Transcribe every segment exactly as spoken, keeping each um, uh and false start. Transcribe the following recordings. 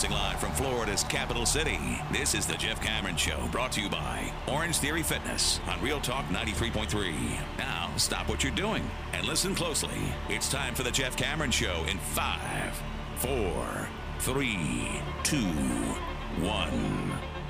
Broadcasting live from Florida's capital city, this is the Jeff Cameron Show, brought to you by Orange Theory Fitness on Real Talk ninety-three point three. Now, stop what you're doing and listen closely. It's time for the Jeff Cameron Show in five, four, three, two, one.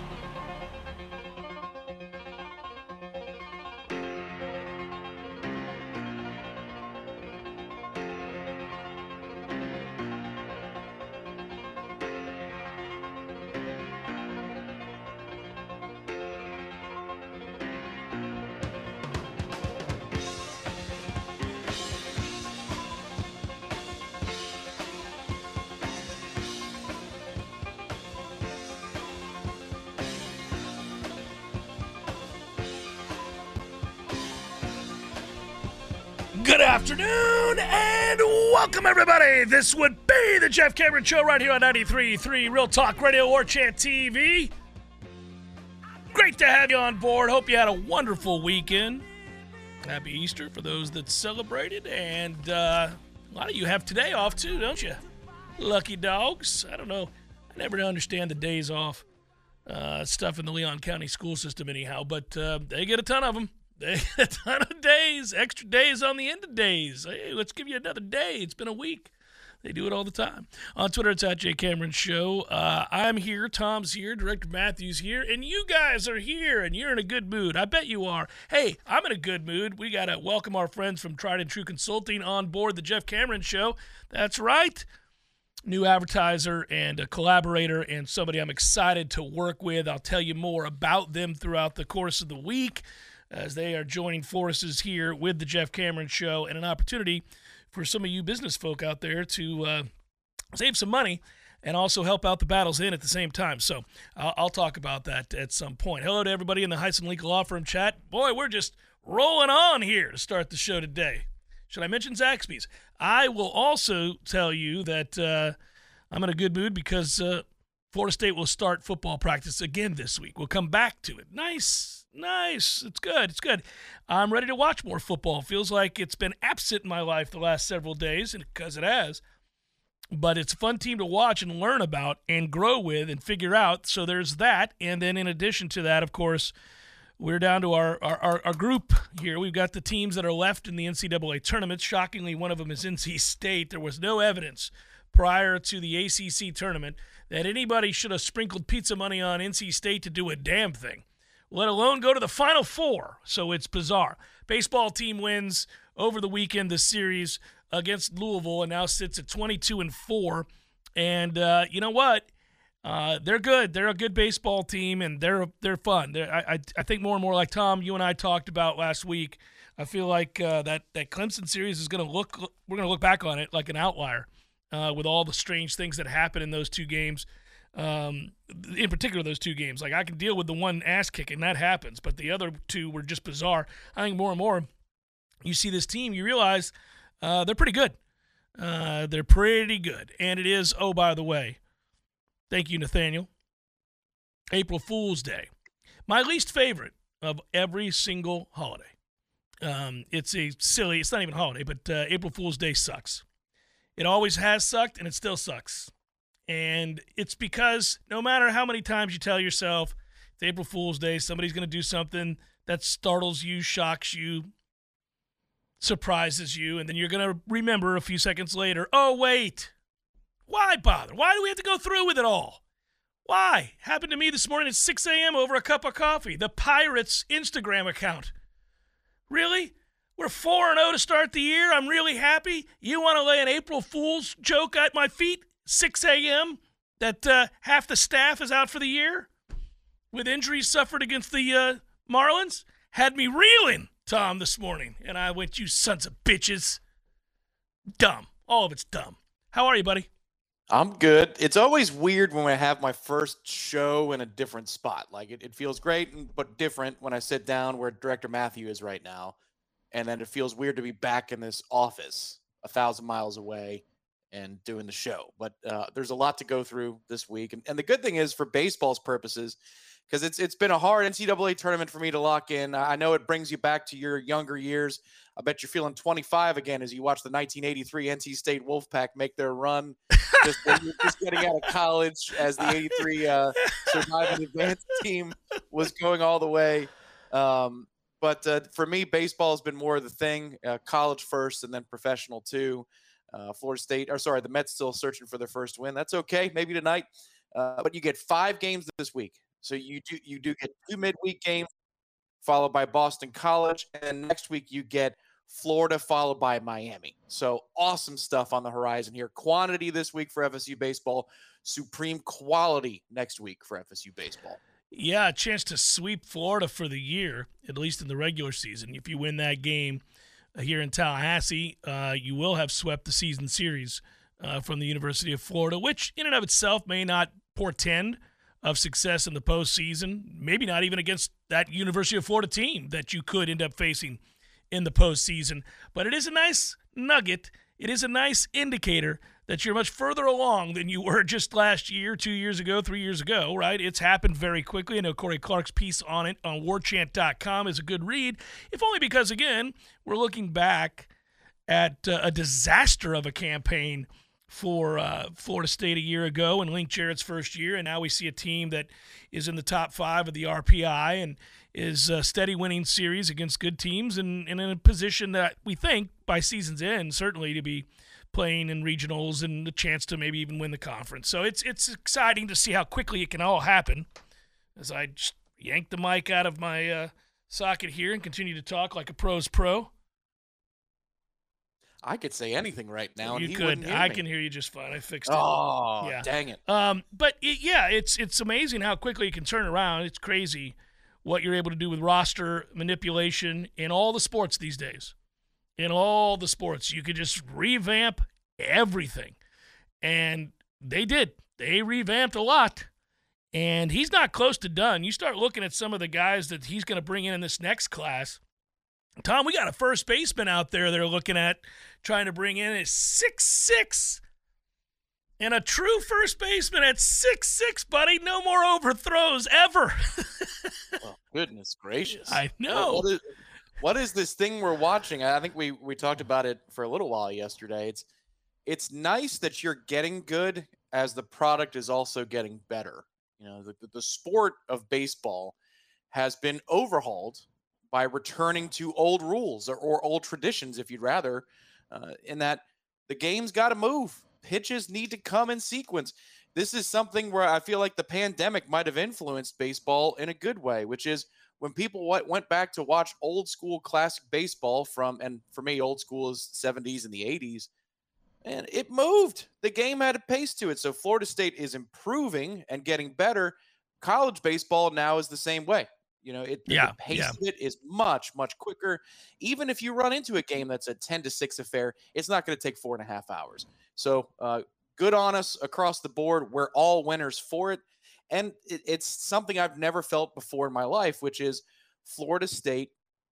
Good afternoon and welcome, everybody. This would be the Jeff Cameron Show right here on ninety-three point three Real Talk Radio, War Chant T V. Great to have you on board. Hope you had a wonderful weekend. Happy Easter for those that celebrated. And uh, a lot of you have today off too, don't you? Lucky dogs. I don't know. I never understand the days off uh, stuff in the Leon County school system anyhow, but uh, they get a ton of them. They get a ton of days, extra days on the end of days. Hey, let's give you another day. It's been a week. They do it all the time. On Twitter, it's at J Cameron Show. Uh, I'm here. Tom's here. Director Matthew's here. And you guys are here, and you're in a good mood. I bet you are. Hey, I'm in a good mood. We got to welcome our friends from Tried and True Consulting on board the Jeff Cameron Show. That's right. New advertiser and a collaborator and somebody I'm excited to work with. I'll tell you more about them throughout the course of the week, as they are joining forces here with the Jeff Cameron Show, and an opportunity for some of you business folk out there to uh, save some money and also help out the Battles Inn at the same time. So I'll, I'll talk about that at some point. Hello to everybody in the Heisen Legal Law Firm chat. Boy, we're just rolling on here to start the show today. Should I mention Zaxby's? I will also tell you that uh, I'm in a good mood because uh, Florida State will start football practice again this week. We'll come back to it. Nice. Nice. It's good. It's good. I'm ready to watch more football. Feels like it's been absent in my life the last several days, and because it has. But it's a fun team to watch and learn about and grow with and figure out. So there's that. And then in addition to that, of course, we're down to our, our, our, our group here. We've got the teams that are left in the N C double A tournament. Shockingly, one of them is N C State. There was no evidence prior to the A C C tournament that anybody should have sprinkled pizza money on N C State to do a damn thing, let alone go to the Final Four. So it's bizarre. Baseball team wins over the weekend the series against Louisville and now sits at twenty-two and four. And uh, you know what? Uh, they're good. They're a good baseball team, and they're they're fun. They're, I, I I think more and more like Tom, you and I talked about last week. I feel like uh, that that Clemson series is going to look. We're going to look back on it like an outlier uh, with all the strange things that happened in those two games. Um, in particular, those two games. Like, I can deal with the one ass kicking, that happens, but the other two were just bizarre. I think more and more you see this team, you realize uh, they're pretty good. Uh, they're pretty good. And it is, oh, by the way, thank you, Nathaniel, April Fool's Day. My least favorite of every single holiday. Um, it's a silly, it's not even a holiday, but uh, April Fool's Day sucks. It always has sucked, and it still sucks. And it's because no matter how many times you tell yourself it's April Fool's Day, somebody's going to do something that startles you, shocks you, surprises you, and then you're going to remember a few seconds later, oh, wait, why bother? Why do we have to go through with it all? Why? Happened to me this morning at six a.m. over a cup of coffee. The Pirates Instagram account. Really? We're four and oh to start the year. I'm really happy. You want to lay an April Fool's joke at my feet? six a.m. that uh, half the staff is out for the year with injuries suffered against the uh, Marlins? Had me reeling, Tom, this morning. And I went, you sons of bitches. Dumb. All of it's dumb. How are you, buddy? I'm good. It's always weird when I have my first show in a different spot. Like, it, it feels great, but different when I sit down where Director Matthew is right now. And then it feels weird to be back in this office a thousand miles away and doing the show. But uh, there's a lot to go through this week. And, and the good thing is, for baseball's purposes, because it's it's been a hard N C double A tournament for me to lock in. I know it brings you back to your younger years. I bet you're feeling twenty-five again as you watch the nineteen eighty-three N C State Wolfpack make their run just, just getting out of college as the eighty-three uh, Surviving Advanced team was going all the way. Um, but uh, for me, baseball has been more of the thing. Uh, college first, and then professional too. Uh, Florida State, or sorry, the Mets still searching for their first win. That's okay, maybe tonight. Uh, but you get five games this week, so you do you do get two midweek games, followed by Boston College, and next week you get Florida, followed by Miami. So awesome stuff on the horizon here. Quantity this week for F S U baseball, supreme quality next week for F S U baseball. Yeah, a chance to sweep Florida for the year, at least in the regular season. If you win that game here in Tallahassee, uh, you will have swept the season series uh, from the University of Florida, which in and of itself may not portend of success in the postseason, maybe not even against that University of Florida team that you could end up facing in the postseason. But it is a nice nugget. It is a nice indicator that you're much further along than you were just last year, two years ago, three years ago, right? It's happened very quickly. I know Corey Clark's piece on it on war chant dot com is a good read, if only because, again, we're looking back at uh, a disaster of a campaign for uh, Florida State a year ago in Link Jarrett's first year, and now we see a team that is in the top five of the R P I and is a steady winning series against good teams and, and in a position that we think by season's end certainly to be playing in regionals and a chance to maybe even win the conference. So it's it's exciting to see how quickly it can all happen as I just yank the mic out of my uh, socket here and continue to talk like a pro's pro. I could say anything right now. You and he could. Hear I me. can hear you just fine. I fixed it. Oh, yeah. Dang it. Um, but it, yeah, it's it's amazing how quickly you can turn around. It's crazy what you're able to do with roster manipulation in all the sports these days. In all the sports, you could just revamp everything, and they did. They revamped a lot, and he's not close to done. You start looking at some of the guys that he's going to bring in in this next class. Tom, we got a first baseman out there they're looking at trying to bring in is six six. And a true first baseman at six six, buddy. No more overthrows ever. Oh, goodness gracious. I know. What, what, is, what is this thing we're watching? I think we, we talked about it for a little while yesterday. It's it's nice that you're getting good as the product is also getting better. You know, the, the sport of baseball has been overhauled by returning to old rules or, or old traditions, if you'd rather, uh, in that the game's got to move. Pitches need to come in sequence. This is something where I feel like the pandemic might have influenced baseball in a good way, which is when people w- went back to watch old school classic baseball from, and for me, old school is seventies and the eighties, and it moved. The game had a pace to it. So Florida State is improving and getting better. College baseball now is the same way. You know, it, yeah, the pace yeah. of it is much, much quicker. Even if you run into a game that's a ten to six affair, it's not going to take four and a half hours. So uh, good on us across the board. We're all winners for it. And it, it's something I've never felt before in my life, which is Florida State,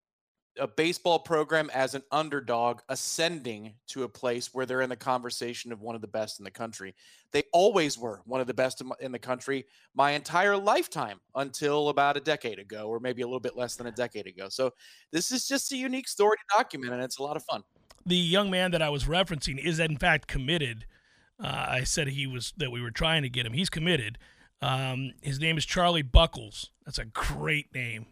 a baseball program as an underdog, ascending to a place where they're in the conversation of one of the best in the country. They always were one of the best in the country my entire lifetime until about a decade ago, or maybe a little bit less than a decade ago. So this is just a unique story to document, and it's a lot of fun. The young man that I was referencing is in fact committed. Uh, I said he was that we were trying to get him. He's committed. Um, his name is Charlie Buckles. That's a great name.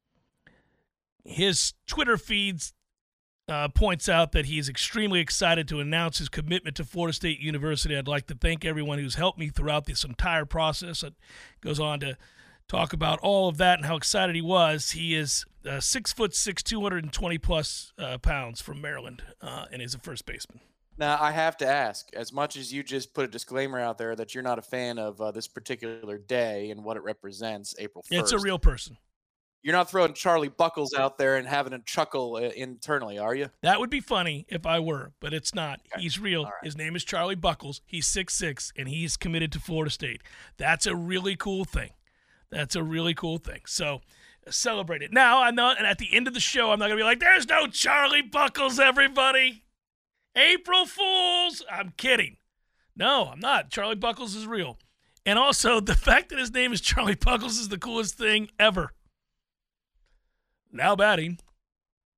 His Twitter feeds uh, points out that he is extremely excited to announce his commitment to Florida State University. I'd like to thank everyone who's helped me throughout this entire process. It goes on to talk about all of that and how excited he was. He is uh, six foot six, two hundred twenty plus uh, pounds from Maryland, uh, and is a first baseman. Now, I have to ask, as much as you just put a disclaimer out there that you're not a fan of uh, this particular day and what it represents, April first. It's a real person. You're not throwing Charlie Buckles out there and having a chuckle uh, internally, are you? That would be funny if I were, but it's not. Okay. He's real. Right. His name is Charlie Buckles. He's six six, and he's committed to Florida State. That's a really cool thing. That's a really cool thing. So celebrate it. Now, I'm not, and at the end of the show, I'm not going to be like, there's no Charlie Buckles, everybody. April Fools. I'm kidding. No, I'm not. Charlie Buckles is real. And also, the fact that his name is Charlie Buckles is the coolest thing ever. Now batting,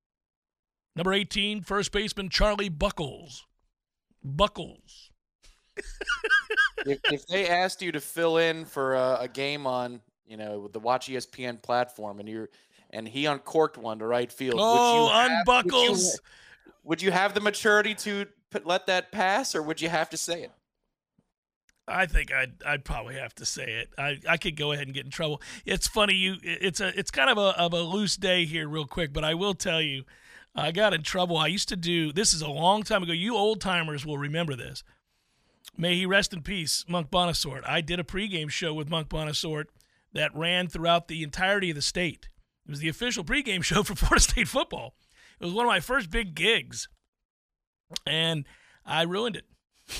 number eighteen, first baseman Charlie Buckles. Buckles. if, if they asked you to fill in for a, a game on, you know, with the Watch E S P N platform, and you're and he uncorked one to right field, oh, would you have, unbuckles. Would you, would you have the maturity to put, let that pass, or would you have to say it? I think I'd I'd probably have to say it. I, I could go ahead and get in trouble. It's funny, you it's a it's kind of a of a loose day here, real quick, but I will tell you, I got in trouble. I used to do this is a long time ago. You old timers will remember this. May he rest in peace, Monk Bonasort. I did a pregame show with Monk Bonasort that ran throughout the entirety of the state. It was the official pregame show for Florida State football. It was one of my first big gigs, and I ruined it.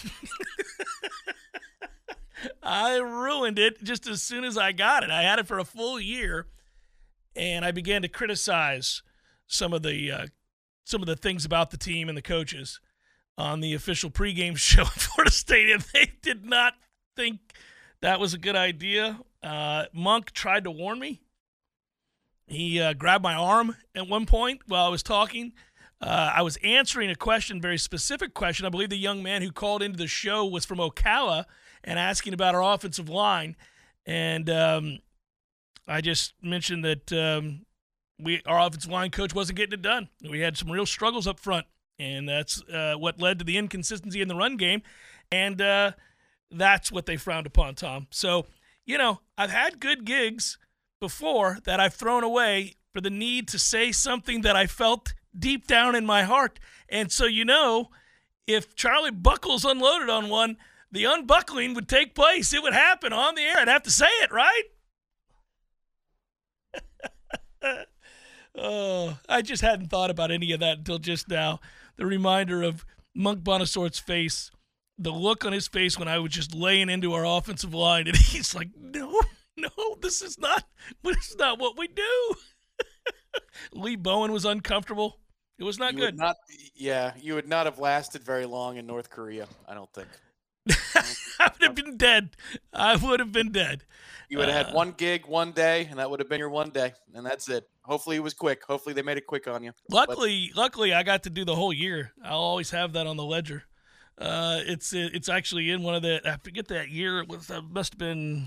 I ruined it just as soon as I got it. I had it for a full year, and I began to criticize some of the uh, some of the things about the team and the coaches on the official pregame show at Florida State, and they did not think that was a good idea. Uh, Monk tried to warn me. He uh, grabbed my arm at one point while I was talking. Uh, I was answering a question, very specific question. I believe the young man who called into the show was from Ocala and asking about our offensive line. And um, I just mentioned that um, we our offensive line coach wasn't getting it done. We had some real struggles up front, and that's uh, what led to the inconsistency in the run game. And uh, that's what they frowned upon, Tom. So, you know, I've had good gigs before that I've thrown away for the need to say something that I felt deep down in my heart. And so, you know, if Charlie Buckles unloaded on one, the unbuckling would take place. It would happen on the air. I'd have to say it, right? Oh, I just hadn't thought about any of that until just now. The reminder of Monk Bonasort's face, the look on his face when I was just laying into our offensive line, and he's like, no, no, this is not, this is not what we do. Lee Bowen was uncomfortable. It was not you good. Not, yeah, you would not have lasted very long in North Korea, I don't think. I would have been dead. I would have been dead. You would have uh, had one gig one day, and that would have been your one day, and that's it. Hopefully it was quick. Hopefully they made it quick on you. Luckily, but, luckily I got to do the whole year. I'll always have that on the ledger. Uh, it's it's actually in one of the, I forget that year. It was, it must have been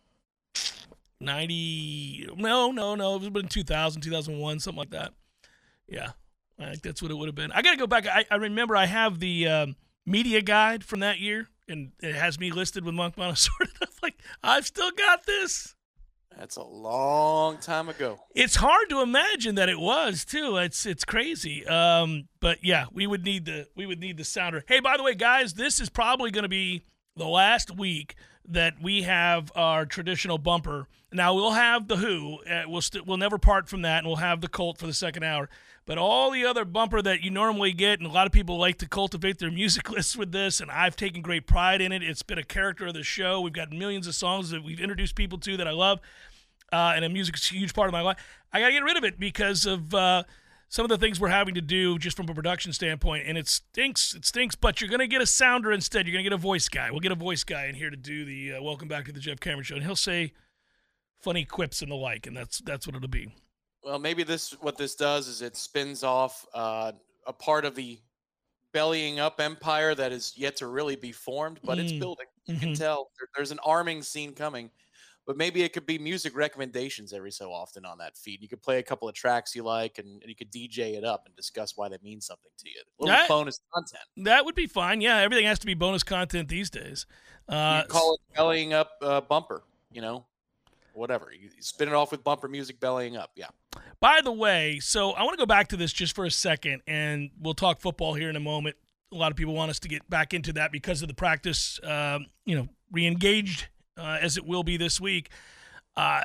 ninety. No, no, no. It was been two thousand, two thousand one, something like that. Yeah, I think that's what it would have been. I got to go back. I, I remember I have the um, media guide from that year, and it has me listed with Monk Bonasort. I'm like, I've still got this. That's a long time ago. It's hard to imagine that it was too. It's it's crazy. Um, but yeah, we would need the we would need the sounder. Hey, by the way, guys, this is probably going to be the last week that we have our traditional bumper. Now we'll have the Who. Uh, we'll st- we'll never part from that, and we'll have the Cult for the second hour. But all the other bumper that you normally get, and a lot of people like to cultivate their music lists with this, and I've taken great pride in it. It's been a character of the show. We've got millions of songs that we've introduced people to that I love, uh, and music is a huge part of my life. I got to get rid of it because of uh, some of the things we're having to do just from a production standpoint, and it stinks. It stinks, but you're going to get a sounder instead. You're going to get a voice guy. We'll get a voice guy in here to do the uh, Welcome Back to the Jeff Cameron Show, and he'll say funny quips and the like, and that's that's what it'll be. Well, maybe this what this does is it spins off uh, a part of the bellying up empire that is yet to really be formed, but mm. it's building. You mm-hmm. can tell there, there's an arming scene coming. But maybe it could be music recommendations every so often on that feed. You could play a couple of tracks you like, and, and you could D J it up and discuss why they mean something to you. A little that, bonus content. That would be fine. Yeah, everything has to be bonus content these days. Uh, you call it bellying up uh, bumper, you know, whatever. You, you spin it off with bumper music bellying up. Yeah. By the way, so I want to go back to this just for a second, and we'll talk football here in a moment. A lot of people want us to get back into that because of the practice, um, you know, re-engaged Uh, as it will be this week. Uh,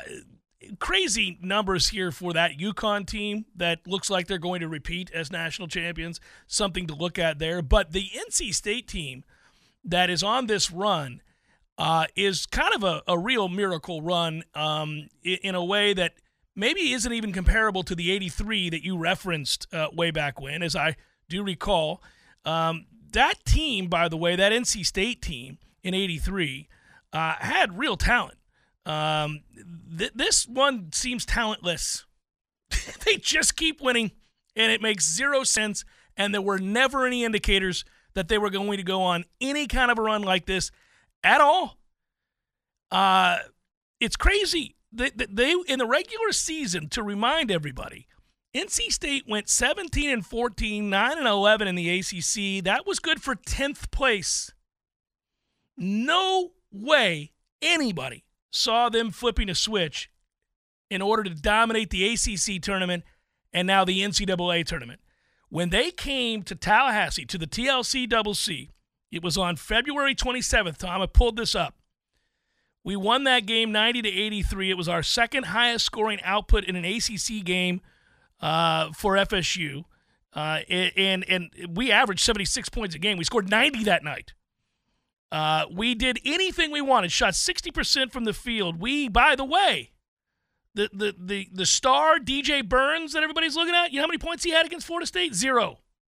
crazy numbers here for that UConn team that looks like they're going to repeat as national champions. Something to look at there. But the N C State team that is on this run uh, is kind of a, a real miracle run um, in, in a way that maybe isn't even comparable to the eighty-three that you referenced uh, way back when, as I do recall. Um, that team, by the way, that N C State team in eighty-three, Uh, had real talent. Um, th- this one seems talentless. They just keep winning, and it makes zero sense, and there were never any indicators that they were going to go on any kind of a run like this at all. Uh, it's crazy. They, they in the regular season, to remind everybody, N C State went seventeen and fourteen, nine and eleven in the A C C. That was good for tenth place. No way anybody saw them flipping a switch in order to dominate the A C C tournament and now the N C double A tournament. When they came to Tallahassee, to the T L C double C, it was on February twenty-seventh, Tom. I pulled this up. We won that game ninety to eighty-three. It was our second highest scoring output in an A C C game uh, for F S U. Uh, and, and we averaged seventy-six points a game. We scored ninety that night. Uh, we did anything we wanted, shot sixty percent from the field. We, by the way, the, the, the, the star D J Burns that everybody's looking at, you know how many points he had against Florida State? Zero.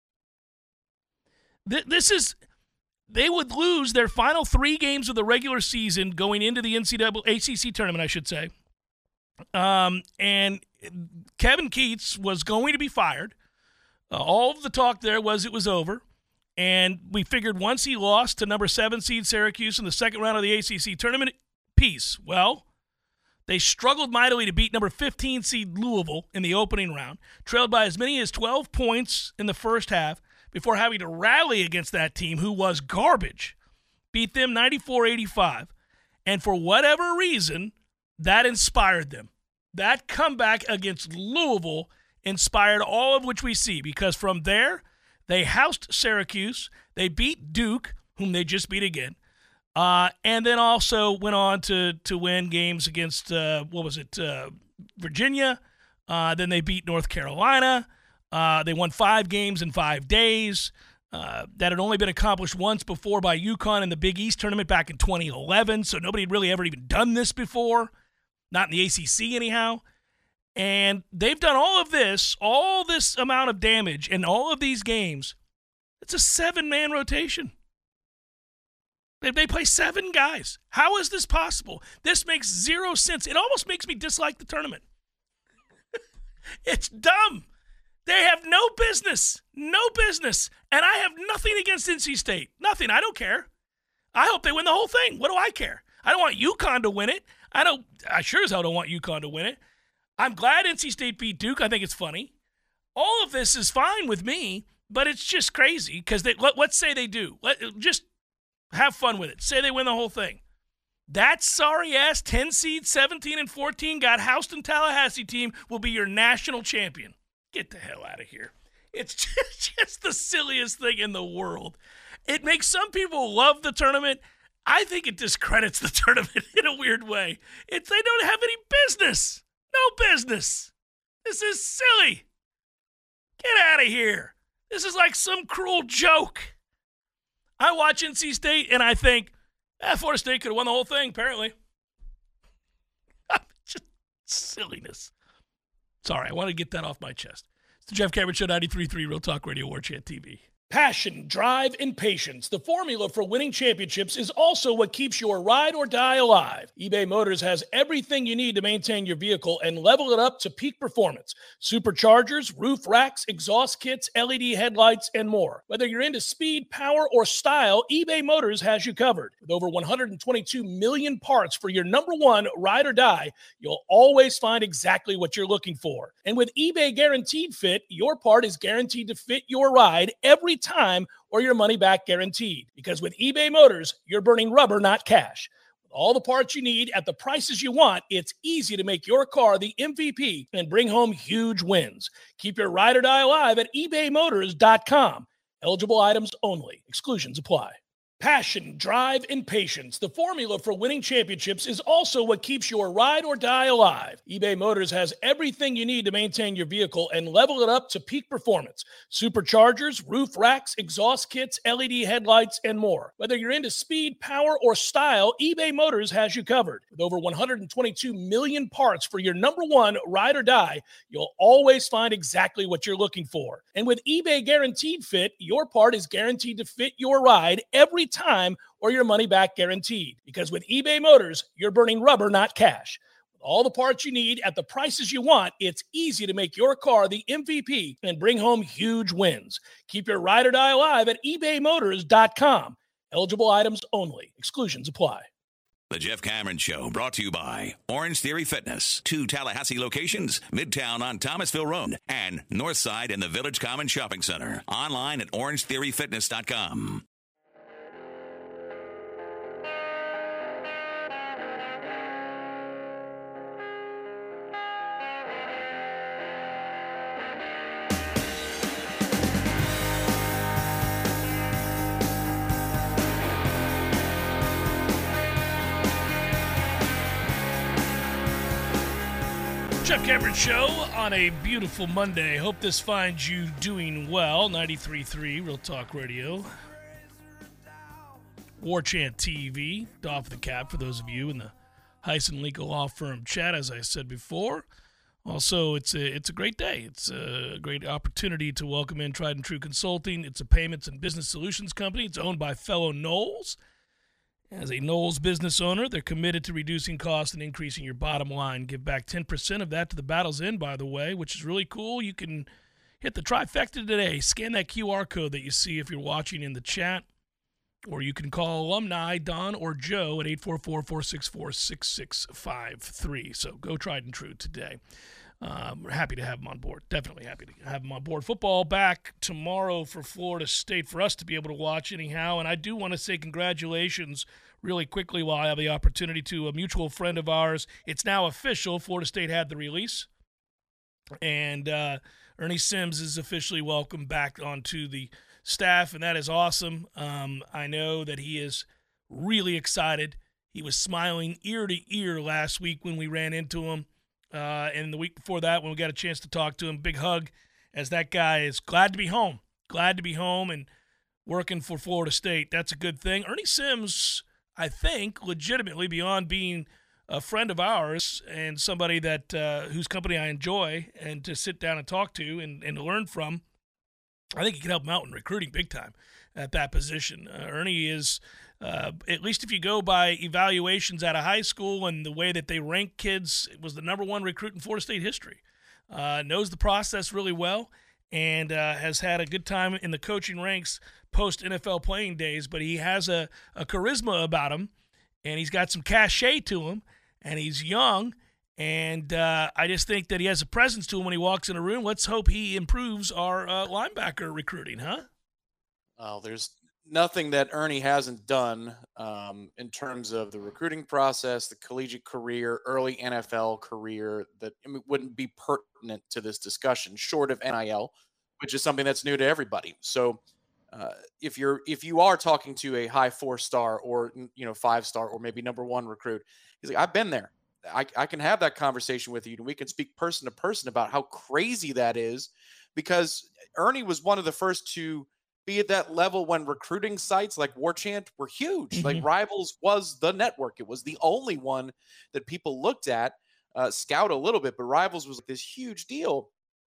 Th- this is... They would lose their final three games of the regular season going into the N C double A, A C C tournament, I should say. Um, and Kevin Keatts was going to be fired. Uh, all of the talk there was it was over. And we figured once he lost to number seven seed Syracuse in the second round of the A C C tournament, peace. Well, they struggled mightily to beat number fifteen seed Louisville in the opening round, trailed by as many as twelve points in the first half, before having to rally against that team who was garbage, beat them ninety-four eighty-five. And for whatever reason, that inspired them. That comeback against Louisville inspired all of which we see, because from there, they housed Syracuse, they beat Duke, whom they just beat again, uh, and then also went on to to win games against, uh, what was it, uh, Virginia. Uh, then they beat North Carolina. Uh, they won five games in five days. Uh, that had only been accomplished once before by UConn in the Big East tournament back in twenty eleven, so nobody had really ever even done this before, not in the A C C anyhow. And they've done all of this, all this amount of damage in all of these games. It's a seven-man rotation. They, they play seven guys. How is this possible? This makes zero sense. It almost makes me dislike the tournament. It's dumb. They have no business, no business. And I have nothing against N C State. Nothing. I don't care. I hope they win the whole thing. What do I care? I don't want UConn to win it. I don't. I sure as hell don't want UConn to win it. I'm glad N C State beat Duke. I think it's funny. All of this is fine with me, but it's just crazy because they. Let, let's say they do. Let just have fun with it. Say they win the whole thing. That sorry-ass ten seed, seventeen and fourteen, got housed in Tallahassee team will be your national champion. Get the hell out of here. It's just, just the silliest thing in the world. It makes some people love the tournament. I think it discredits the tournament in a weird way. It's they don't have any business. No business. This is silly. Get out of here. This is like some cruel joke. I watch N C State and I think, eh, Florida State could have won the whole thing, apparently. Just silliness. Sorry, I want to get that off my chest. It's the Jeff Cameron Show, ninety-three point three Real Talk Radio, War Chant T V. Passion, drive, and patience. The formula for winning championships is also what keeps your ride or die alive. eBay Motors has everything you need to maintain your vehicle and level it up to peak performance. Superchargers, roof racks, exhaust kits, L E D headlights, and more. Whether you're into speed, power, or style, eBay Motors has you covered. With over one hundred twenty-two million parts for your number one ride or die, you'll always find exactly what you're looking for. And with eBay Guaranteed Fit, your part is guaranteed to fit your ride every time or your money back guaranteed. Because with eBay Motors, you're burning rubber, not cash. With all the parts you need at the prices you want, it's easy to make your car the M V P and bring home huge wins. Keep your ride or die alive at ebay motors dot com. Eligible items only. Exclusions apply. Passion, drive, and patience. The formula for winning championships is also what keeps your ride or die alive. eBay Motors has everything you need to maintain your vehicle and level it up to peak performance. Superchargers, roof racks, exhaust kits, L E D headlights, and more. Whether you're into speed, power, or style, eBay Motors has you covered. With over one hundred twenty-two million parts for your number one ride or die, you'll always find exactly what you're looking for. And with eBay Guaranteed Fit, your part is guaranteed to fit your ride every time or your money back guaranteed. Because with eBay Motors, you're burning rubber, not cash. With All the parts you need at the prices you want. It's easy to make your car the M V P and bring home huge wins. Keep your ride or die alive at ebay motors dot com. Eligible items only. Exclusions apply. The Jeff Cameron Show, brought to you by Orange Theory Fitness. Two Tallahassee locations, Midtown on Thomasville Road and Northside in the Village Common Shopping Center. Online at orange theory fitness dot com. Jeff Cameron Show on a beautiful Monday. Hope this finds you doing well. ninety-three point three Real Talk Radio. War Chant T V. Doff the cap for those of you in the Heisen Legal Law Firm chat, as I said before. Also, it's a, it's a great day. It's a great opportunity to welcome in Tried and True Consulting. It's a payments and business solutions company. It's owned by fellow Knowles. As a Knowles business owner, they're committed to reducing costs and increasing your bottom line. Give back ten percent of that to the Battle's End, by the way, which is really cool. You can hit the trifecta today. Scan that Q R code that you see if you're watching in the chat. Or you can call alumni Don or Joe at eight four four, four six four, six six five three. So go Tried and True today. Um, we're happy to have them on board. Definitely happy to have them on board. Football back tomorrow for Florida State for us to be able to watch anyhow. And I do want to say congratulations really quickly while I have the opportunity to a mutual friend of ours. It's now official. Florida State had the release. And uh, Ernie Sims is officially welcomed back onto the staff, and that is awesome. Um, I know that he is really excited. He was smiling ear to ear last week when we ran into him. Uh, and the week before that, when we got a chance to talk to him, big hug, as that guy is glad to be home. Glad to be home and working for Florida State. That's a good thing. Ernie Sims, I think, legitimately, beyond being a friend of ours and somebody that uh, whose company I enjoy and to sit down and talk to and, and to learn from, I think he can help him out in recruiting big time at that position. Uh, Ernie is, uh, at least if you go by evaluations out of high school and the way that they rank kids, it was the number one recruit in Florida State history. Uh, knows the process really well and uh, has had a good time in the coaching ranks post-N F L playing days, but he has a, a charisma about him, and he's got some cachet to him, and he's young, and uh, I just think that he has a presence to him when he walks in a room. Let's hope he improves our uh, linebacker recruiting, huh? Well, there's nothing that Ernie hasn't done um, in terms of the recruiting process, the collegiate career, early N F L career that I mean, wouldn't be pertinent to this discussion, short of N I L, which is something that's new to everybody. So uh, if you're if you are talking to a high four star or you know five star or maybe number one recruit, he's like, I've been there. I, I can have that conversation with you, and we can speak person to person about how crazy that is, because Ernie was one of the first to be at that level when recruiting sites like War Chant were huge. Mm-hmm. Like Rivals was the network. It was the only one that people looked at, uh, scout a little bit, but Rivals was this huge deal.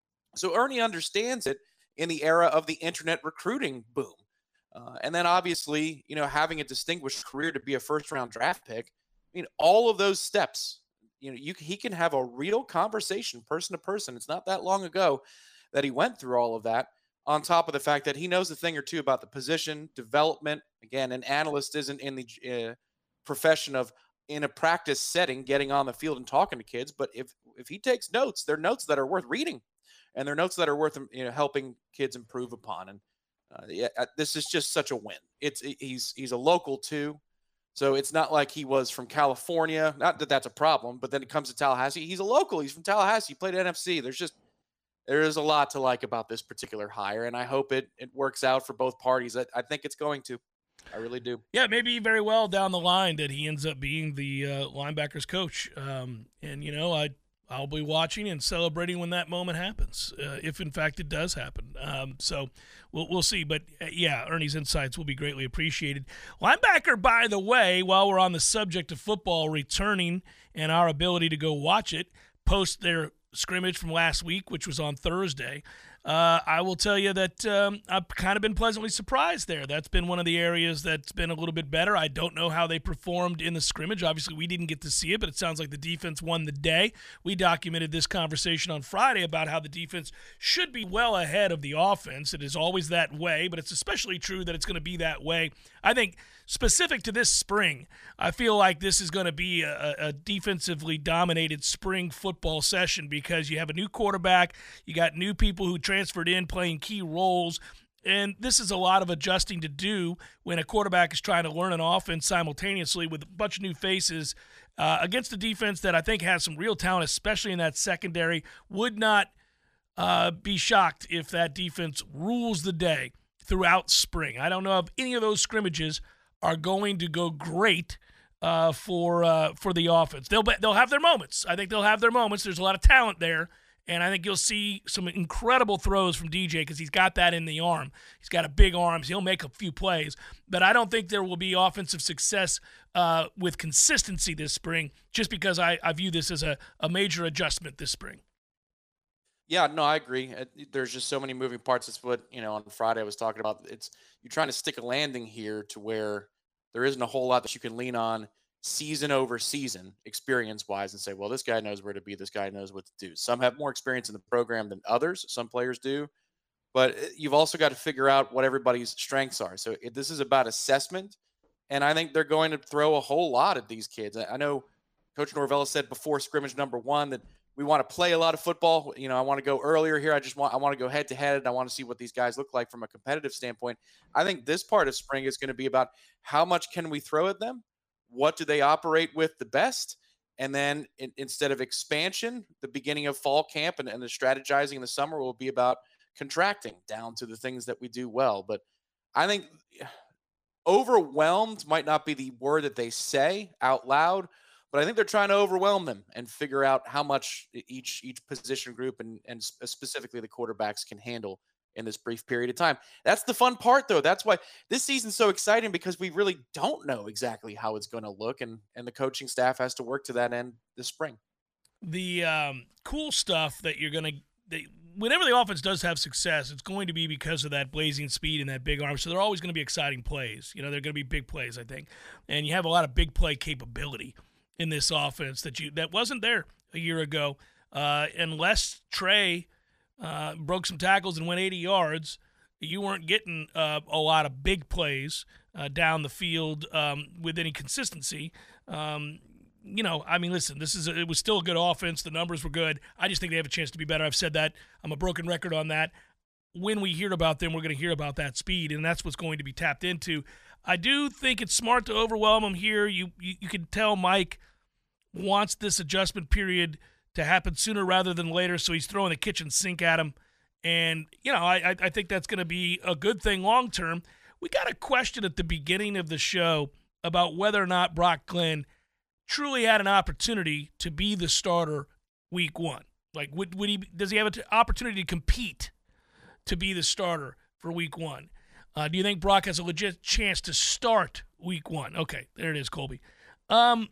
So Ernie understands it in the era of the internet recruiting boom. Uh, and then obviously, you know, having a distinguished career to be a first round draft pick, I mean, all of those steps, you know, you he can have a real conversation person to person. It's not that long ago that he went through all of that, on top of the fact that he knows a thing or two about the position, development. Again, an analyst isn't in the uh, profession of, in a practice setting, getting on the field and talking to kids. But if if he takes notes, they're notes that are worth reading, and they're notes that are worth you know helping kids improve upon. And uh, yeah, this is just such a win. It's he's he's a local too. So it's not like he was from California. Not that that's a problem, but then it comes to Tallahassee. He's a local. He's from Tallahassee. He played at N F C. There's just there is a lot to like about this particular hire, and I hope it it works out for both parties. I, I think it's going to. I really do. Yeah, maybe very well down the line that he ends up being the uh, linebackers coach. Um, and, you know, I, I'll be watching and celebrating when that moment happens, uh, if, in fact, it does happen. Um, so we'll, we'll see. But, uh, yeah, Ernie's insights will be greatly appreciated. Linebacker, by the way, while we're on the subject of football returning and our ability to go watch it, post their scrimmage from last week, which was on Thursday. Uh, I will tell you that um, I've kind of been pleasantly surprised there. That's been one of the areas that's been a little bit better. I don't know how they performed in the scrimmage. Obviously, we didn't get to see it, but it sounds like the defense won the day. We documented this conversation on Friday about how the defense should be well ahead of the offense. It is always that way, but it's especially true that it's going to be that way. I think specific to this spring, I feel like this is going to be a, a defensively dominated spring football session because you have a new quarterback, you got new people who transferred in playing key roles, and this is a lot of adjusting to do when a quarterback is trying to learn an offense simultaneously with a bunch of new faces uh, against a defense that I think has some real talent, especially in that secondary. Would not uh, be shocked if that defense rules the day throughout spring. I don't know if any of those scrimmages are going to go great uh, for uh, for the offense. They'll they'll have their moments. I think they'll have their moments. There's a lot of talent there, and I think you'll see some incredible throws from D J because he's got that in the arm. He's got a big arms. He'll make a few plays, but I don't think there will be offensive success uh, with consistency this spring just because I, I view this as a, a major adjustment this spring. Yeah, no, I agree. Uh, There's just so many moving parts. That's what, you know, on Friday I was talking about. It's you're trying to stick a landing here to where there isn't a whole lot that you can lean on season over season, experience wise, and say, well, this guy knows where to be. This guy knows what to do. Some have more experience in the program than others. Some players do. But uh, you've also got to figure out what everybody's strengths are. So it, this is about assessment. And I think they're going to throw a whole lot at these kids. I, I know Coach Norvella said before scrimmage number one that we want to play a lot of football. You know, I want to go earlier here. I just want I want to go head to head. I want to see what these guys look like from a competitive standpoint. I think this part of spring is going to be about how much can we throw at them? What do they operate with the best? And then in, instead of expansion, the beginning of fall camp and, and the strategizing in the summer will be about contracting down to the things that we do well. But I think overwhelmed might not be the word that they say out loud, but I think they're trying to overwhelm them and figure out how much each each position group and, and specifically the quarterbacks can handle in this brief period of time. That's the fun part, though. That's why this season's so exciting because we really don't know exactly how it's going to look, and, and the coaching staff has to work to that end this spring. The um, cool stuff that you're going to – whenever the offense does have success, it's going to be because of that blazing speed and that big arm. So they're always going to be exciting plays. You know, they're going to be big plays, I think. And you have a lot of big play capability in this offense that you that wasn't there a year ago. Uh, unless Trey uh, broke some tackles and went eighty yards, you weren't getting uh, a lot of big plays uh, down the field um, with any consistency. Um, you know, I mean, listen, this is a, it was still a good offense. The numbers were good. I just think they have a chance to be better. I've said that. I'm a broken record on that. When we hear about them, we're going to hear about that speed, and that's what's going to be tapped into. I do think it's smart to overwhelm them here. You you, you can tell Mike wants this adjustment period to happen sooner rather than later, so he's throwing the kitchen sink at him. And, you know, I, I think that's going to be a good thing long term. We got a question at the beginning of the show about whether or not Brock Glenn truly had an opportunity to be the starter week one. Like, would, would he? Does he have an opportunity to compete to be the starter for week one? Uh, do you think Brock has a legit chance to start week one? Okay, there it is, Colby. Um,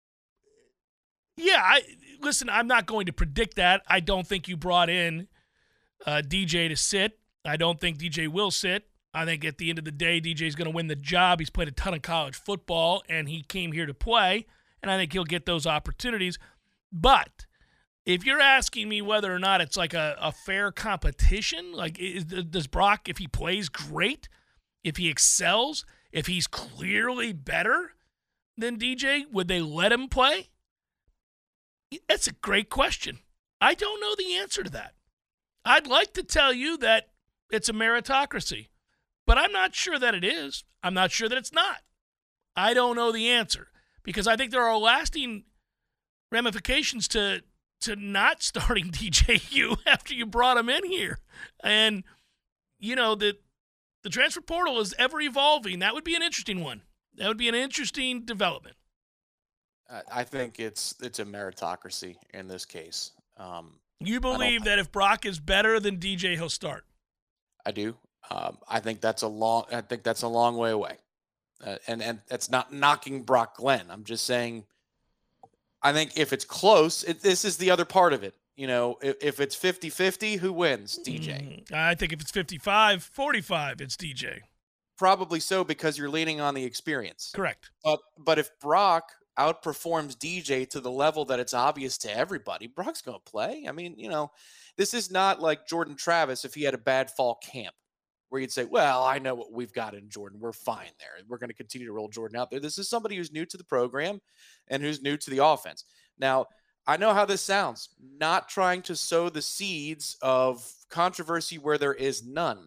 yeah, I listen, I'm not going to predict that. I don't think you brought in uh, D J to sit. I don't think D J will sit. I think at the end of the day, D J's going to win the job. He's played a ton of college football, and he came here to play, and I think he'll get those opportunities. But if you're asking me whether or not it's like a, a fair competition, like is, does Brock, if he plays great, if he excels, if he's clearly better than D J, would they let him play? That's a great question. I don't know the answer to that. I'd like to tell you that it's a meritocracy, but I'm not sure that it is. I'm not sure that it's not. I don't know the answer because I think there are lasting ramifications to to not starting D J U after you brought him in here. And, you know, the, the transfer portal is ever evolving. That would be an interesting one. That would be an interesting development. I think it's it's a meritocracy in this case. Um, you believe that if Brock is better than D J, he'll start? I do. Um, I think that's a long. I think that's a long way away, uh, and and that's not knocking Brock Glenn. I'm just saying. I think if it's close, it, this is the other part of it. You know, if, if it's fifty-fifty, who wins? D J. Mm, I think if it's fifty-five forty-five, it's D J. Probably so, because you're leaning on the experience. Correct. But but if Brock outperforms D J to the level that it's obvious to everybody, Brock's going to play. I mean, you know, this is not like Jordan Travis if he had a bad fall camp where you'd say, well, I know what we've got in Jordan. We're fine there. We're going to continue to roll Jordan out there. This is somebody who's new to the program and who's new to the offense. Now, I know how this sounds, not trying to sow the seeds of controversy where there is none.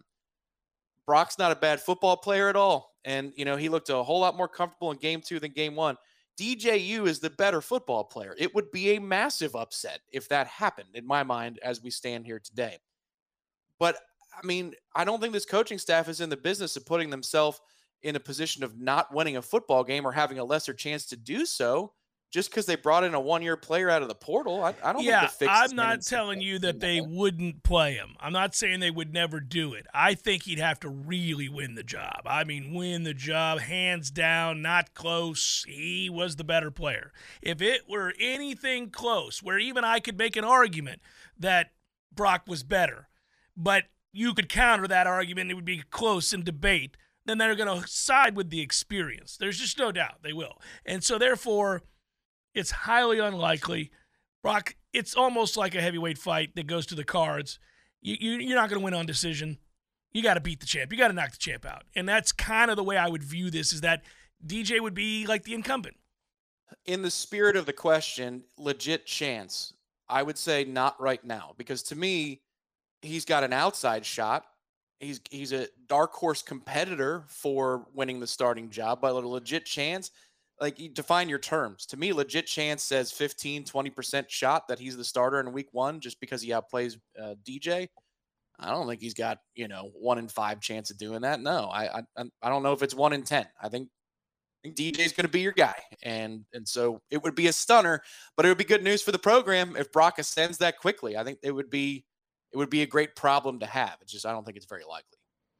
Brock's not a bad football player at all. And, you know, he looked a whole lot more comfortable in game two than game one. D J U is the better football player. It would be a massive upset if that happened, in my mind, as we stand here today. But, I mean, I don't think this coaching staff is in the business of putting themselves in a position of not winning a football game or having a lesser chance to do so just because they brought in a one-year player out of the portal. I, I don't yeah, think the fix I'm not telling you that they wouldn't play him. I'm not saying they would never do it. I think he'd have to really win the job. I mean, win the job, hands down, not close. He was the better player. If it were anything close, where even I could make an argument that Brock was better, but you could counter that argument, it would be close in debate, then they're going to side with the experience. There's just no doubt they will. And so, therefore, it's highly unlikely. Brock, it's almost like a heavyweight fight that goes to the cards. You, you, you're not going to win on decision. You got to beat the champ. You got to knock the champ out. And that's kind of the way I would view this, is that D J would be like the incumbent. In the spirit of the question, legit chance, I would say not right now. Because to me, he's got an outside shot. He's, he's a dark horse competitor for winning the starting job, but a legit chance. Like, you define your terms. To me, legit chance says fifteen, twenty percent shot that he's the starter in week one just because he outplays uh, D J. I don't think he's got, you know, one in five chance of doing that. No, I I, I don't know if it's one in ten. I think, I think D J's going to be your guy. And, and so it would be a stunner, but it would be good news for the program if Brock ascends that quickly. I think it would be, it would be a great problem to have. It's just, I don't think it's very likely.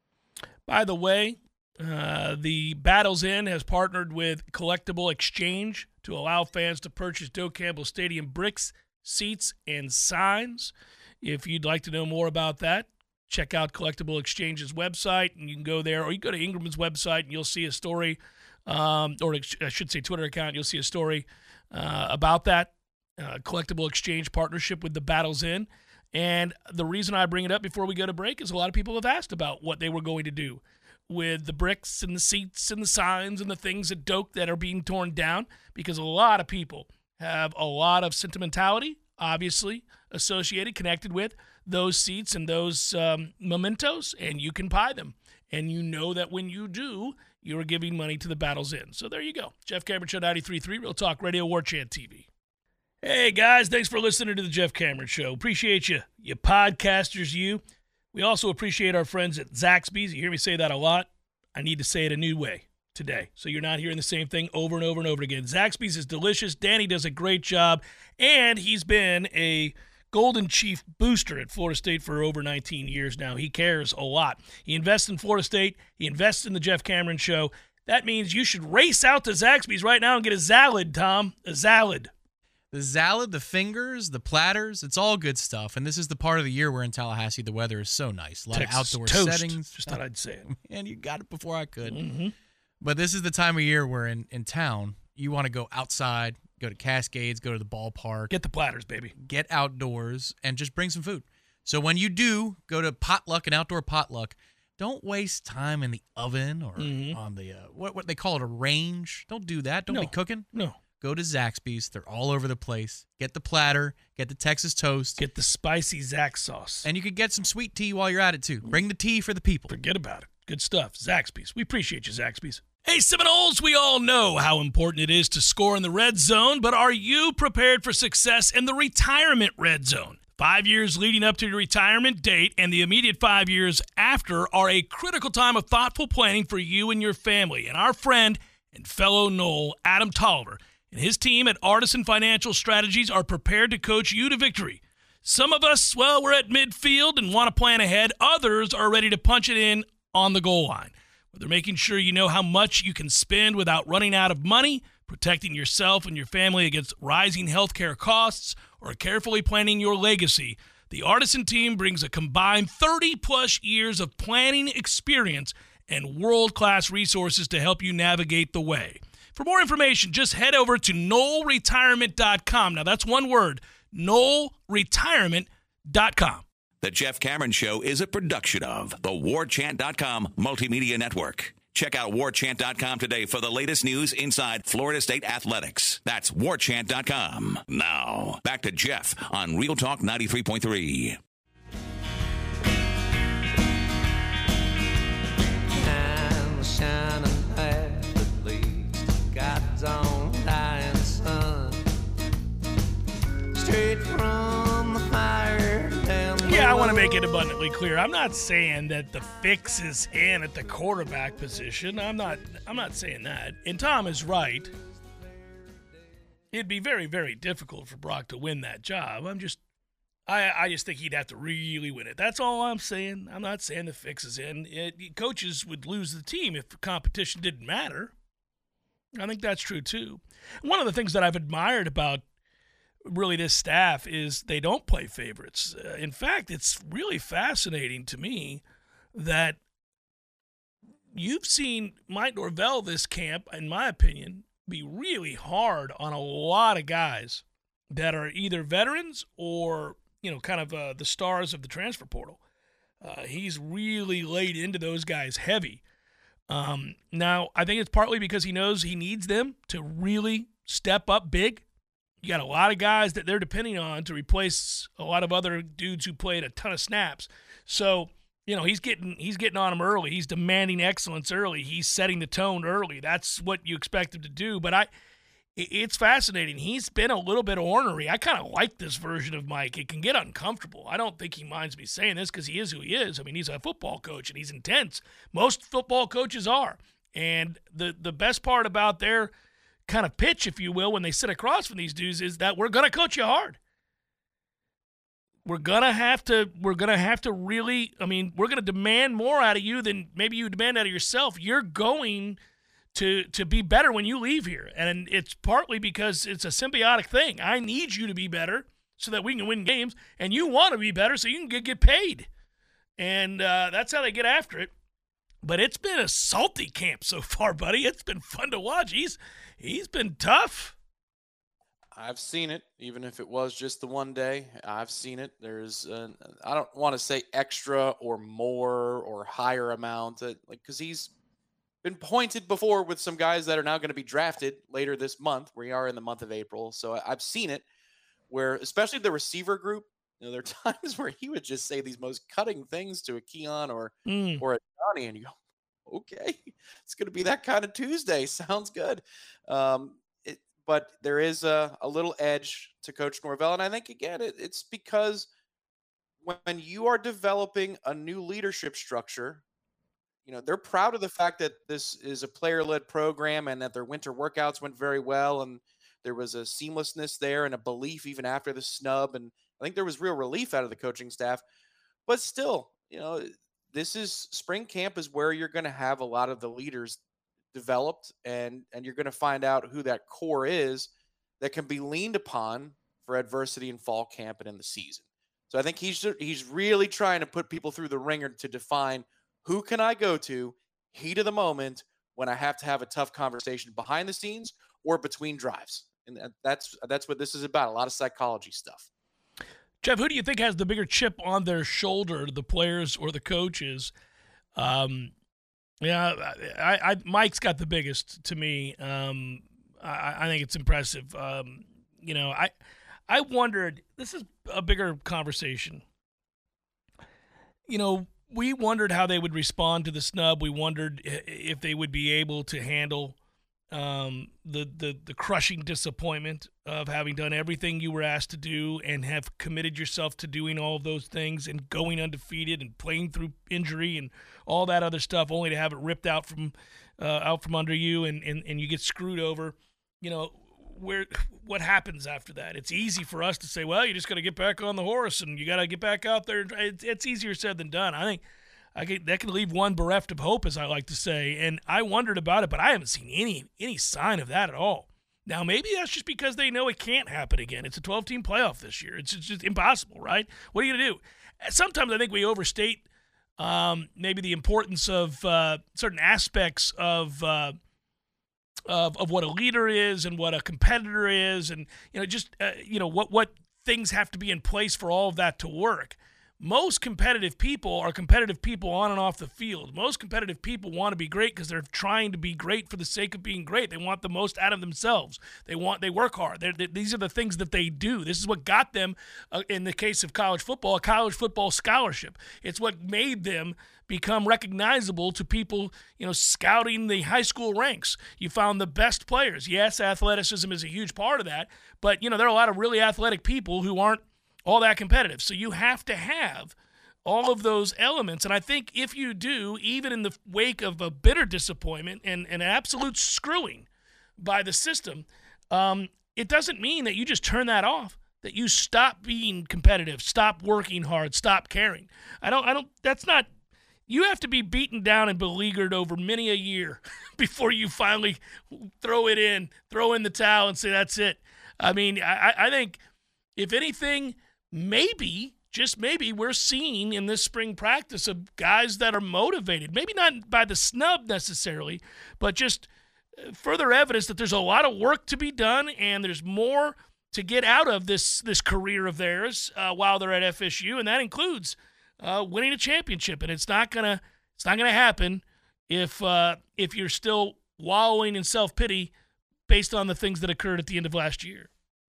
By the way, Uh, the Battles Inn has partnered with Collectible Exchange to allow fans to purchase Doak Campbell Stadium bricks, seats, and signs. If you'd like to know more about that, check out Collectible Exchange's website, and you can go there, or you can go to Ingram's website, and you'll see a story, um, or I should say Twitter account, you'll see a story uh, about that uh, Collectible Exchange partnership with the Battles Inn. And the reason I bring it up before we go to break is a lot of people have asked about what they were going to do with the bricks and the seats and the signs and the things at Doak that are being torn down, because a lot of people have a lot of sentimentality, obviously, associated, connected with those seats and those um, mementos, and you can buy them. And you know that when you do, you're giving money to the Battles Inn. So there you go. Jeff Cameron Show, ninety-three point three, Real Talk Radio, War Chant T V. Hey, guys, thanks for listening to the Jeff Cameron Show. Appreciate you, you podcasters, you. We also appreciate our friends at Zaxby's. You hear me say that a lot. I need to say it a new way today, so you're not hearing the same thing over and over and over again. Zaxby's is delicious. Danny does a great job, and he's been a Golden Chief booster at Florida State for over nineteen years now. He cares a lot. He invests in Florida State. He invests in the Jeff Cameron Show. That means you should race out to Zaxby's right now and get a Zalad, Tom. A Zalad. The Zalad, the fingers, the platters, it's all good stuff. And this is the part of the year where in Tallahassee the weather is so nice. A lot Texas of outdoor toast. settings. Just thought I'd say it. And you got it before I could. Mm-hmm. But this is the time of year where in, in town, you want to go outside, go to Cascades, go to the ballpark. Get the platters, baby. Get outdoors and just bring some food. So when you do go to potluck, an outdoor potluck, don't waste time in the oven or mm-hmm. on the, uh, what, what they call it, a range. Don't do that. Don't no. be cooking. No. Go to Zaxby's. They're all over the place. Get the platter. Get the Texas toast. Get the spicy Zax sauce. And you could get some sweet tea while you're at it, too. Bring the tea for the people. Forget about it. Good stuff. Zaxby's. We appreciate you, Zaxby's. Hey, Seminoles, we all know how important it is to score in the red zone, but are you prepared for success in the retirement red zone? Five years leading up to your retirement date and the immediate five years after are a critical time of thoughtful planning for you and your family. And our friend and fellow Knoll, Adam Tolliver, and his team at Artisan Financial Strategies are prepared to coach you to victory. Some of us, well, we're at midfield and want to plan ahead. Others are ready to punch it in on the goal line. They're making sure you know how much you can spend without running out of money. protecting yourself and your family against rising healthcare costs, or carefully planning your legacy, the Artisan team brings a combined thirty-plus years of planning experience and world-class resources to help you navigate the way. For more information, just head over to knoll retirement dot com. Now, that's one word, knoll retirement dot com. The Jeff Cameron Show is a production of the war chant dot com Multimedia Network. Check out war chant dot com today for the latest news inside Florida State athletics. That's war chant dot com. Now, back to Jeff on Real Talk ninety-three point three. Shining path that leads to God's own dying sun. Straight from the fire down the Yeah, I want to make it abundantly clear. I'm not saying that the fix is in at the quarterback position. I'm not I'm not saying that. And Tom is right. It'd be very, very difficult for Brock to win that job. I'm just I, I just think he'd have to really win it. That's all I'm saying. I'm not saying the fix is in. It, coaches would lose the team if the competition didn't matter. I think that's true, too. One of the things that I've admired about really this staff is they don't play favorites. Uh, in fact, it's really fascinating to me that you've seen Mike Norvell this camp, in my opinion, be really hard on a lot of guys that are either veterans or – you know, kind of uh, the stars of the transfer portal. Uh, he's really laid into those guys heavy. Um, now, I think it's partly because he knows he needs them to really step up big. You got a lot of guys that they're depending on to replace a lot of other dudes who played a ton of snaps. So, you know, he's getting he's getting on them early. He's demanding excellence early. He's setting the tone early. That's what you expect him to do. But I It's fascinating. He's been a little bit ornery. I kind of like this version of Mike. It can get uncomfortable. I don't think he minds me saying this because he is who he is. I mean, he's a football coach, and he's intense. Most football coaches are. And the, the best part about their kind of pitch, if you will, when they sit across from these dudes is that we're going to coach you hard. We're going to have to we're going to have to really, I mean, we're going to demand more out of you than maybe you demand out of yourself. You're going to to be better when you leave here. And it's partly because it's a symbiotic thing. I need you to be better so that we can win games, and you want to be better so you can get, get paid. And uh, that's how they get after it. But it's been a salty camp so far, buddy. It's been fun to watch. He's He's been tough. I've seen it, even if it was just the one day. I've seen it. There's, an, I don't want to say extra or more or higher amount, uh, like because he's been pointed before with some guys that are now going to be drafted later this month. We are in the month of April. So I've seen it where, especially the receiver group, you know, there are times where he would just say these most cutting things to a Keon or, Mm. or a Johnny, and you go, okay, it's going to be that kind of Tuesday. Sounds good. Um, it, but there is a, a little edge to Coach Norvell. And I think, again, it, it's because when you are developing a new leadership structure, you know, they're proud of the fact that this is a player-led program and that their winter workouts went very well. And there was a seamlessness there and a belief even after the snub. And I think there was real relief out of the coaching staff. But still, you know, this is spring camp is where you're going to have a lot of the leaders developed, and, and you're going to find out who that core is that can be leaned upon for adversity in fall camp and in the season. So I think he's he's really trying to put people through the ringer to define who can I go to, heat of the moment, when I have to have a tough conversation behind the scenes or between drives. And that's that's what this is about, a lot of psychology stuff. Jeff, who do you think has the bigger chip on their shoulder, the players or the coaches? Um, yeah, I, I, Mike's got the biggest to me. Um, I, I think it's impressive. Um, you know, I, I wondered, this is a bigger conversation. You know, we wondered how they would respond to the snub. We wondered if they would be able to handle um, the, the the crushing disappointment of having done everything you were asked to do and have committed yourself to doing all of those things and going undefeated and playing through injury and all that other stuff, only to have it ripped out from uh, out from under you and, and, and you get screwed over. You know, where what happens after that? It's easy for us to say, well, you just got to get back on the horse and you got to get back out there. It's, it's easier said than done. I think I can, that can leave one bereft of hope, as I like to say. And I wondered about it, but I haven't seen any any sign of that at all. Now, maybe that's just because they know it can't happen again. It's a twelve-team playoff this year. It's just impossible, right? What are you going to do? Sometimes I think we overstate um, maybe the importance of uh, certain aspects of, uh, of of what a leader is and what a competitor is, and you know, just uh, you know what what things have to be in place for all of that to work. Most competitive people are competitive people on and off the field. Most competitive people want to be great because they're trying to be great for the sake of being great. They want the most out of themselves. They want they work hard. They're, they, these are the things that they do. This is what got them, uh, in the case of college football, a college football scholarship. It's what made them become recognizable to people, you know, scouting the high school ranks. You found the best players. Yes, athleticism is a huge part of that, but you know there are a lot of really athletic people who aren't all that competitive. So you have to have all of those elements. And I think if you do, even in the wake of a bitter disappointment and, and an absolute screwing by the system, um, it doesn't mean that you just turn that off, that you stop being competitive, stop working hard, stop caring. I don't, I don't, that's not, you have to be beaten down and beleaguered over many a year before you finally throw it in, throw in the towel and say, that's it. I mean, I, I think if anything, maybe, just maybe, we're seeing in this spring practice of guys that are motivated. Maybe not by the snub necessarily, but just further evidence that there's a lot of work to be done and there's more to get out of this this career of theirs uh, while they're at F S U, and that includes uh, winning a championship. And it's not gonna it's not gonna happen if uh, if you're still wallowing in self-pity based on the things that occurred at the end of last year.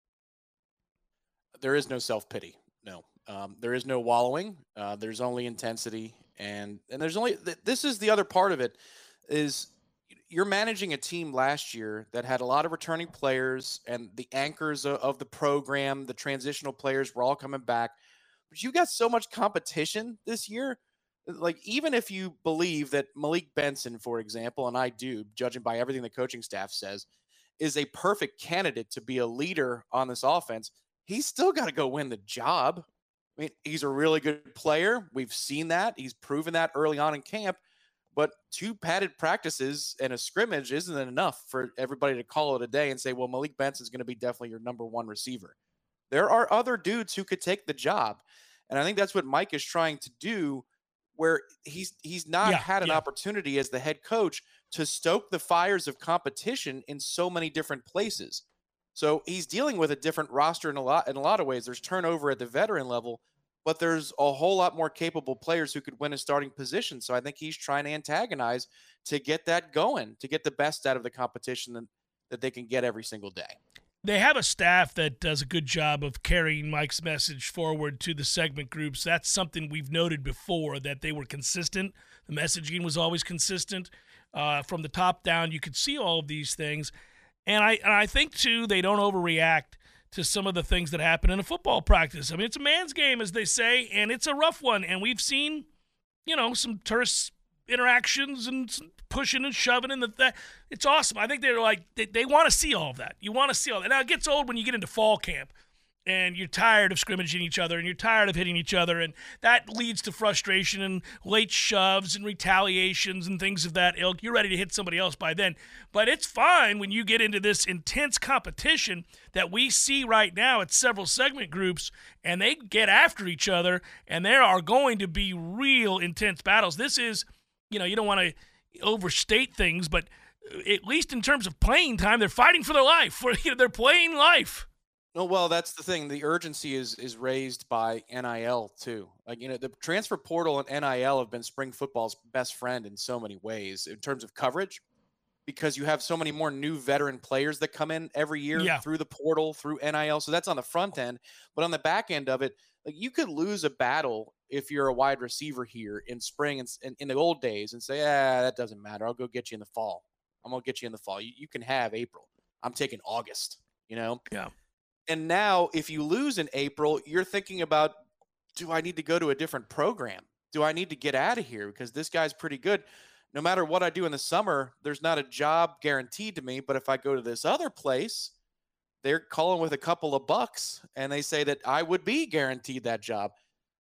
There is no self-pity. No, um, there is no wallowing. Uh, there's only intensity. And, and there's only, th- this is the other part of it is you're managing a team last year that had a lot of returning players and the anchors of, of the program, the transitional players were all coming back, but you got so much competition this year. Like, even if you believe that Malik Benson, for example, and I do, judging by everything the coaching staff says, is a perfect candidate to be a leader on this offense, he's still got to go win the job. I mean, he's a really good player. We've seen that. He's proven that early on in camp. But two padded practices and a scrimmage isn't enough for everybody to call it a day and say, well, Malik Benson's going to be definitely your number one receiver. There are other dudes who could take the job. And I think that's what Mike is trying to do, where he's he's not yeah, had an yeah. opportunity as the head coach to stoke the fires of competition in so many different places. So he's dealing with a different roster in a lot in a lot of ways. There's turnover at the veteran level, but there's a whole lot more capable players who could win a starting position. So I think he's trying to antagonize to get that going, to get the best out of the competition that, that they can get every single day. They have a staff that does a good job of carrying Mike's message forward to the segment groups. That's something we've noted before, that they were consistent. The messaging was always consistent. Uh, from the top down, you could see all of these things. And I and I think, too, they don't overreact to some of the things that happen in a football practice. I mean, it's a man's game, as they say, and it's a rough one. And we've seen, you know, some terse interactions and some pushing and shoving. And the, that, it's awesome. I think they're like, they, they want to see all of that. You want to see all that. Now, it gets old when you get into fall camp and you're tired of scrimmaging each other and you're tired of hitting each other. And that leads to frustration and late shoves and retaliations and things of that ilk. You're ready to hit somebody else by then. But it's fine when you get into this intense competition that we see right now at several segment groups, and they get after each other, and there are going to be real intense battles. This is, you know, you don't want to overstate things, but at least in terms of playing time, they're fighting for their life. You know, they're playing life. No, well, that's the thing. The urgency is is raised by N I L too. Like, you know, the transfer portal and N I L have been spring football's best friend in so many ways in terms of coverage, because you have so many more new veteran players that come in every year yeah. through the portal, through N I L. So that's on the front end, but on the back end of it, like, you could lose a battle if you're a wide receiver here in spring and in, in the old days and say, ah, that doesn't matter. I'll go get you in the fall. I'm gonna get you in the fall. You, you can have April. I'm taking August. You know. Yeah. And now if you lose in April, you're thinking about, do I need to go to a different program? Do I need to get out of here because this guy's pretty good? No matter what I do in the summer, there's not a job guaranteed to me. But if I go to this other place, they're calling with a couple of bucks and they say that I would be guaranteed that job.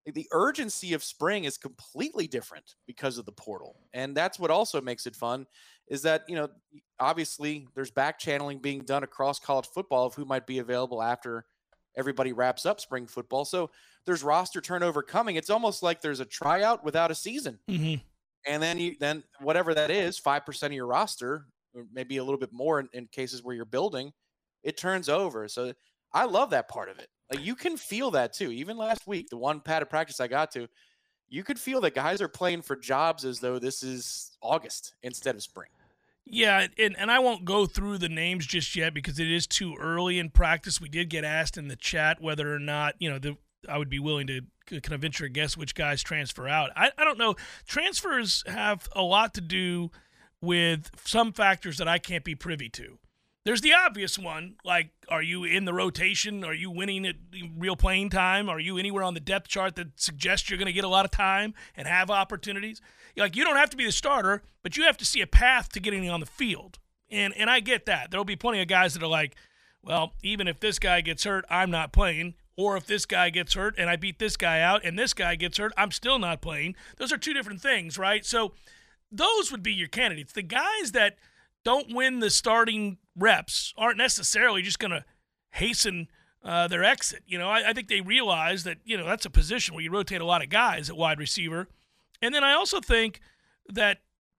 the urgency of spring is completely different because of the portal. And that's what also makes it fun is that, you know, obviously there's back channeling being done across college football of who might be available after everybody wraps up spring football. So there's roster turnover coming. It's almost like there's a tryout without a season. Mm-hmm. And then you, then whatever that is, five percent of your roster, or maybe a little bit more in, in cases where you're building, it turns over. So I love that part of it. Like you can feel that too. Even last week, the one padded practice I got to, you could feel that guys are playing for jobs as though this is August instead of spring. Yeah, and, and I won't go through the names just yet because it is too early in practice. We did get asked in the chat whether or not, you know, the, I would be willing to kind of venture a guess which guys transfer out. I, I don't know. Transfers have a lot to do with some factors that I can't be privy to. There's the obvious one, like, are you in the rotation? Are you winning at real playing time? Are you anywhere on the depth chart that suggests you're going to get a lot of time and have opportunities? Like, you don't have to be the starter, but you have to see a path to getting on the field. And and I get that. There'll be plenty of guys that are like, well, even if this guy gets hurt, I'm not playing. Or if this guy gets hurt and I beat this guy out and this guy gets hurt, I'm still not playing. Those are two different things, right? So those would be your candidates. The guys that don't win the starting reps aren't necessarily just going to hasten uh, their exit. You know, I, I think they realize that, you know, that's a position where you rotate a lot of guys at wide receiver. And then I also think that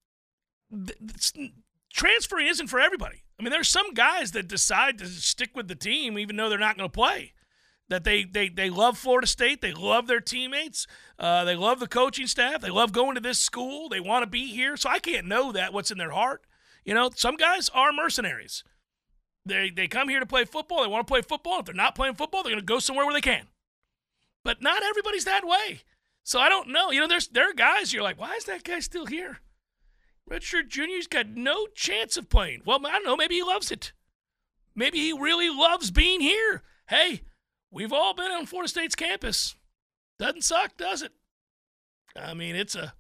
th- transferring isn't for everybody. I mean, there's some guys that decide to stick with the team even though they're not going to play. That they, they they love Florida State. They love their teammates. Uh, they love the coaching staff. They love going to this school. They want to be here. So I can't know that, what's in their heart. You know, some guys are mercenaries. They they come here to play football. They want to play football. If they're not playing football, they're going to go somewhere where they can. But not everybody's that way. So I don't know. You know, there's there are guys you're like, why is that guy still here? Redshirt Junior's got no chance of playing. Well, I don't know. Maybe he loves it. Maybe he really loves being here. Hey, we've all been on Florida State's campus. Doesn't suck, does it? I mean, it's a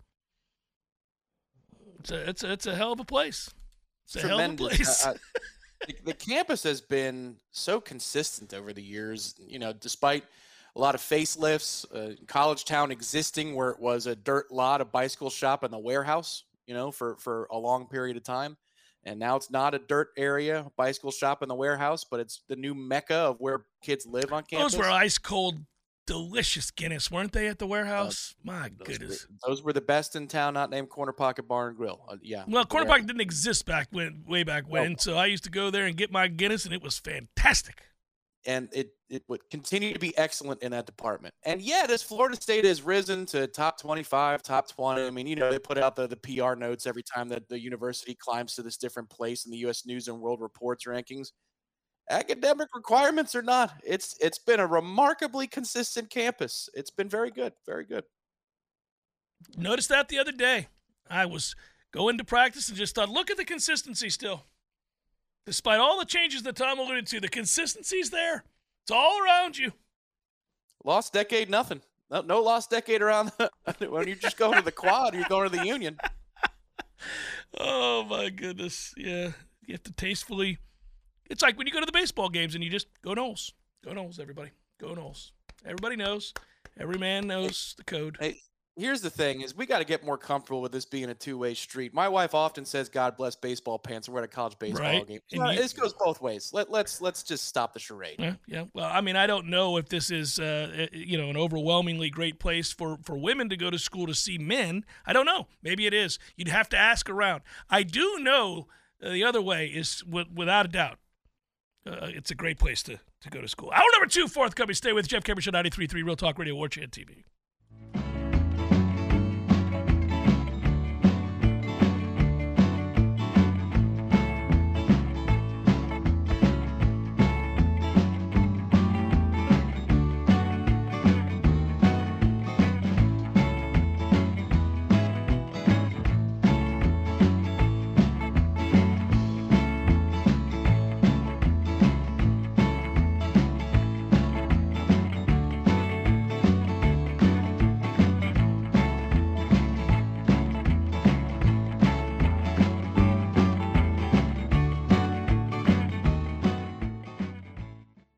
it's a it's a, it's a hell of a place. It's a Tremendous. hell of a place. uh, the, the campus has been so consistent over the years, you know, despite a lot of facelifts, uh, College Town existing where it was a dirt lot, a bicycle shop, and the warehouse, you know, for, for a long period of time. And now it's not a dirt area, bicycle shop in the warehouse, but it's the new mecca of where kids live on campus. Those were ice cold, delicious Guinness, weren't they, at the warehouse? Uh, My those goodness. Were, those were the best in town, not named Corner Pocket Bar and Grill. Uh, yeah. Well, Corner Pocket didn't exist back when, way back when, oh. So I used to go there and get my Guinness, and it was fantastic. And it, it would continue to be excellent in that department. And yet, as Florida State has risen to top twenty-five, top twenty, I mean, you know, they put out the, the P R notes every time that the university climbs to this different place in the U S News and World Report's rankings. Academic requirements or not, it's it's been a remarkably consistent campus. It's been very good, very good. Noticed that the other day. I was going to practice and just thought, look at the consistency still. Despite all the changes that Tom alluded to, the consistency's there. It's all around you. Lost decade, nothing. No, no lost decade around the, when you're just going to the quad, you're going to the Union. Oh, my goodness. Yeah, you have to tastefully. It's like when you go to the baseball games and you just go Noles. Go Noles, everybody. Go Noles. Everybody knows. Every man knows the code. Hey, here's the thing is we got to get more comfortable with this being a two-way street. My wife often says, God bless baseball pants, and we're at a college baseball right. game. You, this goes both ways. Let, let's let's just stop the charade. Yeah, yeah. Well, I mean, I don't know if this is, uh, you know, an overwhelmingly great place for, for women to go to school to see men. I don't know. Maybe it is. You'd have to ask around. I do know uh, the other way is, w- without a doubt, uh, it's a great place to, to go to school. Hour number two, forthcoming. Stay with Jeff Cameron Show, ninety-three point three Real Talk Radio, War Chant T V.